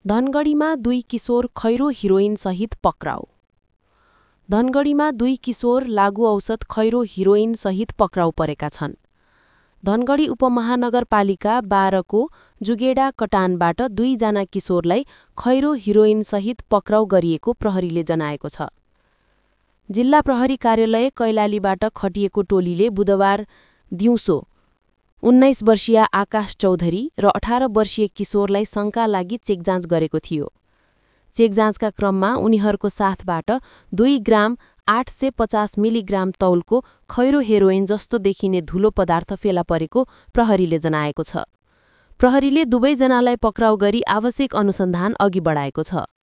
धनगढीमा 2 किशोर खैरो हिरोइनसहित पक्राउ। धनगढीमा 2 किशोर लागु औषध खैरो हिरोइनसहित पक्राउ परेका छन्। धनगढी उपमहानगरपालिका 12 को जुगेडा कटानबाट 2 जना किशोरलाई खैरो हिरोइनसहित पक्राउ गरिएको प्रहरीले जनाएको छ। जिल्ला प्रहरी कार्यालय कैलालीबाट खटिएको टोलीले बुधबार दिउँसो 19 वर्षीय आकाश चौधरी र 18 वर्षीय किशोरलाई शंका लागि चेकजाँच गरेको थियो। चेकजाँचका क्रममा उनीहरूको साथबाट 2 ग्राम 850 मिलिग्राम तौलको खैरो हेरोइन जस्तो देखिने धुलो पदार्थ फेला परेको प्रहरीले जनाएको छ। प्रहरीले दुवैजनालाई पक्राउ गरी आवश्यक अनुसन्धान अघि बढाएको छ।